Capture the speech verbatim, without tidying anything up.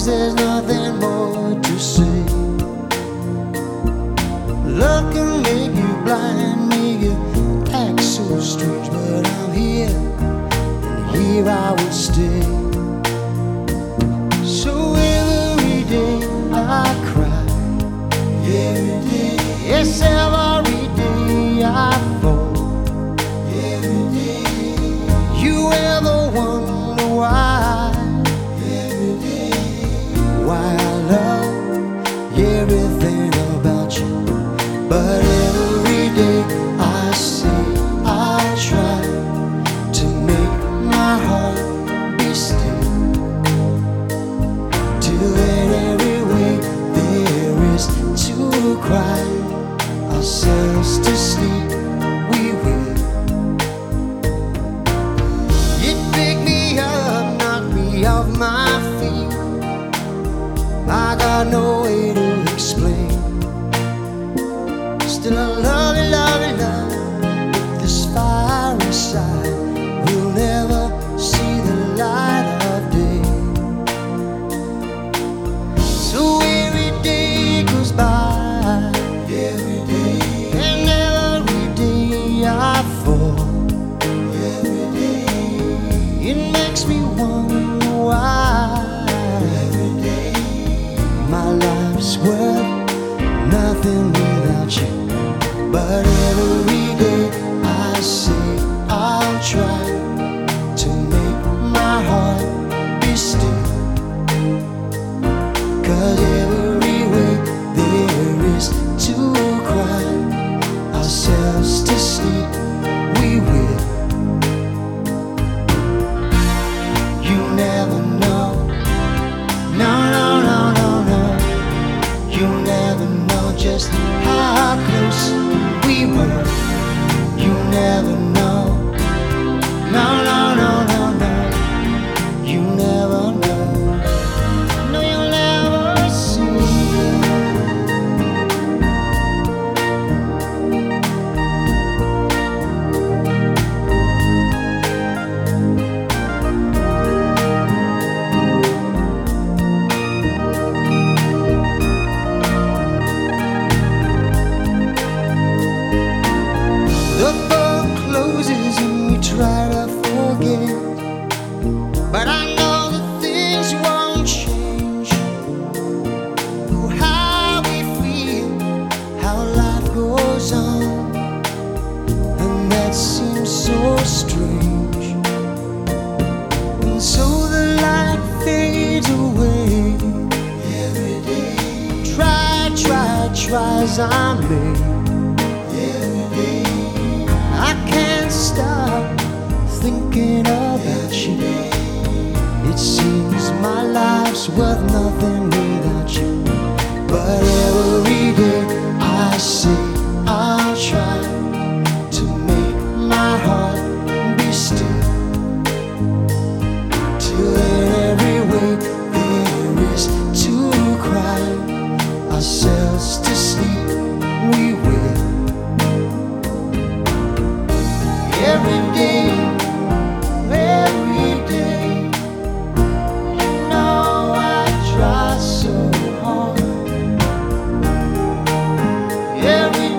guess there's nothing more to say. Love can make you blind, make you act so strange, but I'm here, and here I will stay. So every day I cry, every day, yes, every day I fall, every day. You ever wonder why, every day, why I love everything about you? But every day I say I'll try to make my heart be still, till in every way there is to cry ourselves to sleep. We will. It picked me up, knocked me off my feet. I got no way to explain. Still I love you, love you, love you. This fire inside will never see the light of day. So every day goes by, every day, and every day I fall, every day. It makes me wonder why, every day, my life's worth nothing without you. But every day I say I'll try to make my heart be still, 'cause every way there is to cry ourselves to sleep. We will. You never know. No, no, no, no, no. You never know just how close we were. You never know. No, no, no, no, no. You never know. No, you'll never see. The book closes and we try to forget, but I know that things won't change. Oh, how we feel, how life goes on, and that seems so strange. And so the light fades away every day. Try, try, try as I may. I can't stop thinking about you. It seems my life's worth nothing without you. But every day I say I'll try to make my heart be still, till in every way there is to cry ourselves to sleep. We will. Every day, every day, you know I try so hard. Every